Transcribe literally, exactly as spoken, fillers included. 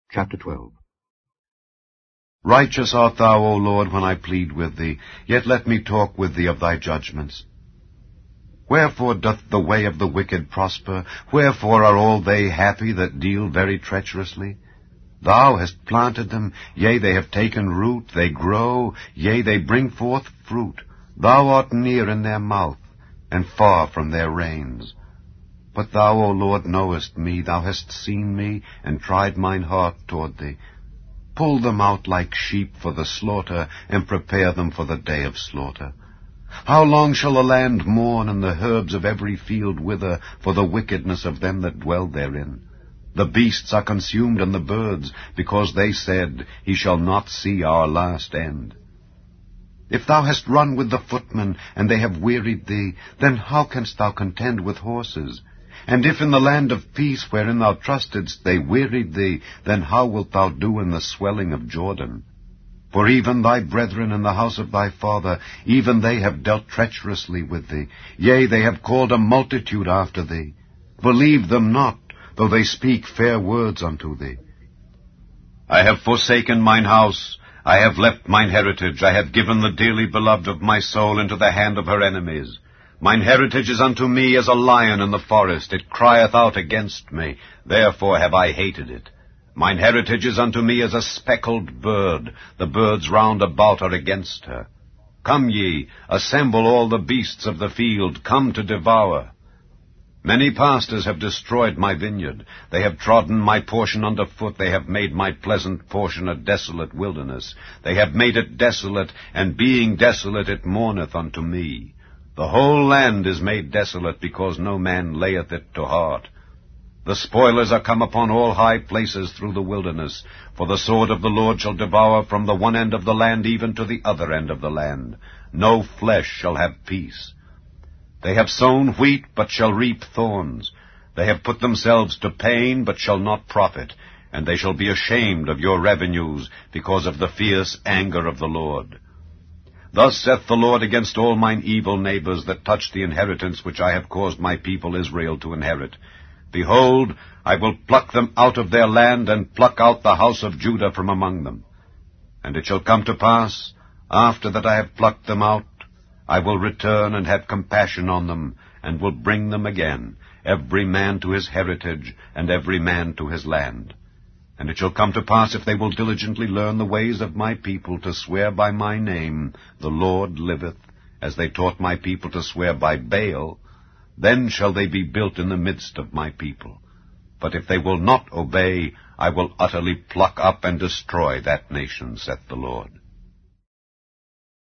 Chapter twelve. Righteous art thou, O Lord, when I plead with thee, yet let me talk with thee of thy judgments. Wherefore doth the way of the wicked prosper? Wherefore are all they happy that deal very treacherously? Thou hast planted them, yea, they have taken root, they grow, yea, they bring forth fruit. Thou art near in their mouth, and far from their reins. But thou, O Lord, knowest me, thou hast seen me, and tried mine heart toward thee. Pull them out like sheep for the slaughter, and prepare them for the day of slaughter. How long shall the land mourn, and the herbs of every field wither, for the wickedness of them that dwell therein? The beasts are consumed, and the birds, because they said, He shall not see our last end. If thou hast run with the footmen, and they have wearied thee, then how canst thou contend with horses? And if in the land of peace wherein thou trustedst they wearied thee, then how wilt thou do in the swelling of Jordan? For even thy brethren in the house of thy father, even they have dealt treacherously with thee. Yea, they have called a multitude after thee. Believe them not, though they speak fair words unto thee. I have forsaken mine house, I have left mine heritage, I have given the dearly beloved of my soul into the hand of her enemies. Mine heritage is unto me as a lion in the forest, it crieth out against me, therefore have I hated it. Mine heritage is unto me as a speckled bird, the birds round about are against her. Come ye, assemble all the beasts of the field, come to devour. Many pastors have destroyed my vineyard, they have trodden my portion under foot, they have made my pleasant portion a desolate wilderness. They have made it desolate, and being desolate it mourneth unto me. The whole land is made desolate, because no man layeth it to heart. The spoilers are come upon all high places through the wilderness, for the sword of the Lord shall devour from the one end of the land even to the other end of the land. No flesh shall have peace. They have sown wheat, but shall reap thorns. They have put themselves to pain, but shall not profit, and they shall be ashamed of your revenues, because of the fierce anger of the Lord. Thus saith the Lord against all mine evil neighbors that touch the inheritance which I have caused my people Israel to inherit. Behold, I will pluck them out of their land, and pluck out the house of Judah from among them. And it shall come to pass, after that I have plucked them out, I will return and have compassion on them, and will bring them again, every man to his heritage, and every man to his land. And it shall come to pass, if they will diligently learn the ways of my people, to swear by my name, the Lord liveth, as they taught my people to swear by Baal, then shall they be built in the midst of my people. But if they will not obey, I will utterly pluck up and destroy that nation, saith the Lord.